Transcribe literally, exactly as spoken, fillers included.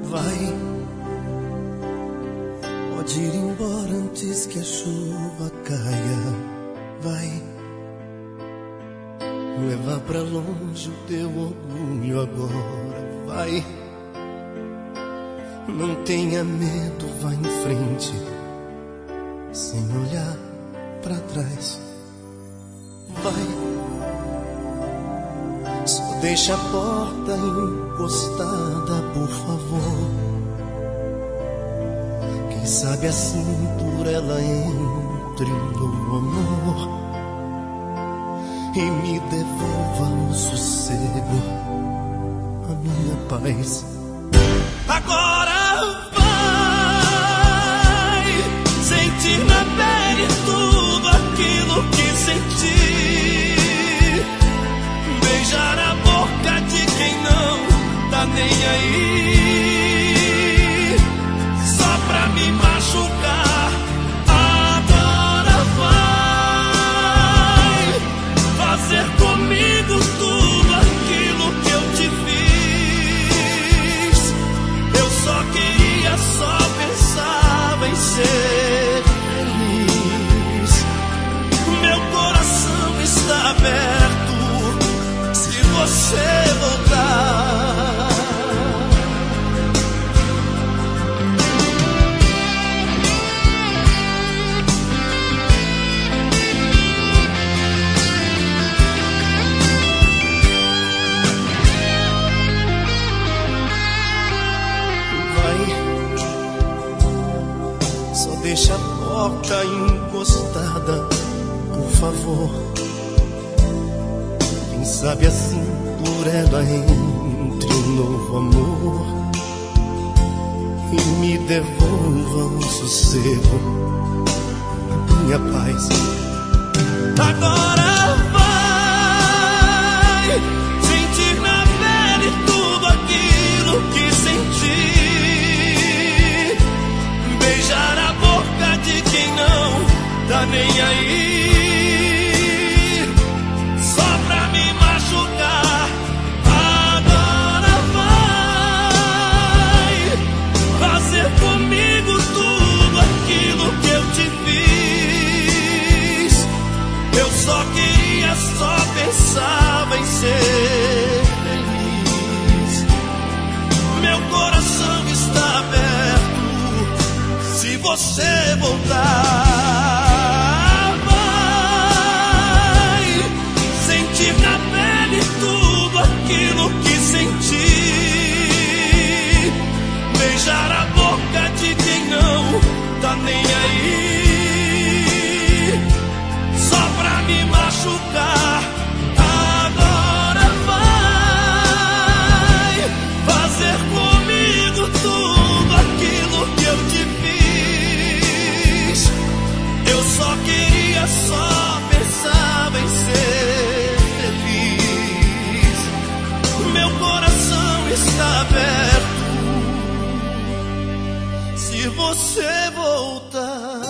Vai, pode ir embora antes que a chuva caia. Vai, levar pra longe o teu orgulho agora. Vai, não tenha medo, vá em frente, sem olhar pra trás. Vai, só deixa a porta encostada, por favor. Quem sabe assim por ela entre um novo amor e me devolva o sossego, a minha paz. Agora vai sentir na pele tudo aquilo que senti. Beijar a boca de quem não tá nem aí, só pra me machucar. Agora vai fazer comigo tudo aquilo que eu te fiz. Eu só queria, só pensava em ser feliz. Meu coração está aberto se você voltar. Vai, só deixa a porta encostada, por favor. Quem sabe assim por ela entre um novo amor e me devolva o sossego, a minha paz. Agora vai sentir na pele tudo aquilo que senti. Beijar a boca de quem não tá nem aí, só pra me machucar. Agora vai fazer comigo tudo aquilo que eu te fiz. Eu só queria, só pensava em ser feliz. Meu coração está aberto se você voltar. Vai sentir na pele tudo aquilo que senti. Beijar a boca de quem não tá nem aí, só pra me machucar. Agora vai fazer comigo tudo aquilo que eu te fiz. Eu só queria, só pensava em ser feliz. Meu coração está aberto se você voltar.